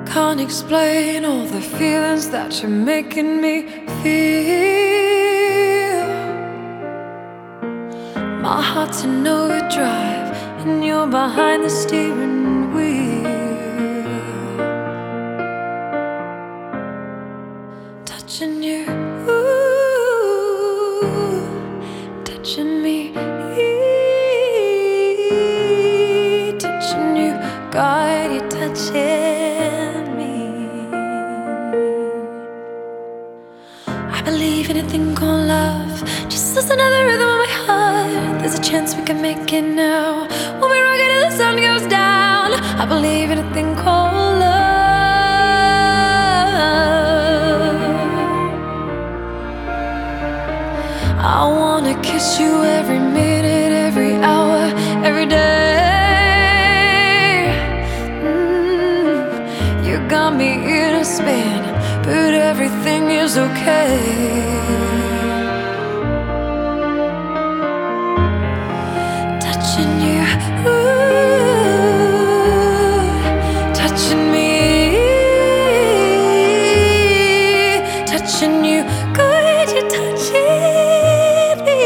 Can't explain all the feelings that you're making me feel. My heart's in overdrive and you're behind the steering wheel. Touching you, ooh, touching me, touching you, God, you're touching me. I believe in a thing called love, just as another rhythm in my heart. There's a chance we can make it now. We'll be rocking till the sun goes down. I believe in a thing called love. I wanna kiss you every minute, every hour, every day. You got me in a spin, but everything is okay. Touching you, ooh, touching me, touching you, good, you're touching me.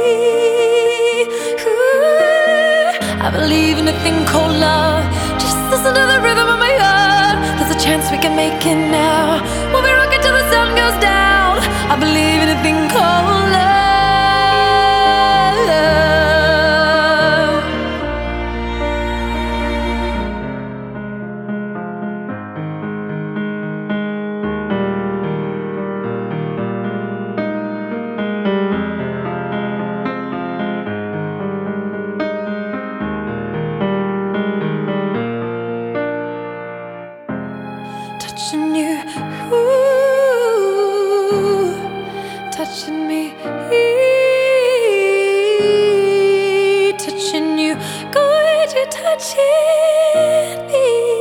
Ooh, I believe in a thing called love, just as another rhythm in my heart. There's a chance we can make it now. We'll be rocking till the sun goes down. I believe in a thing called love. Touching you, ooh, touching me, touching you, good, you're touching me.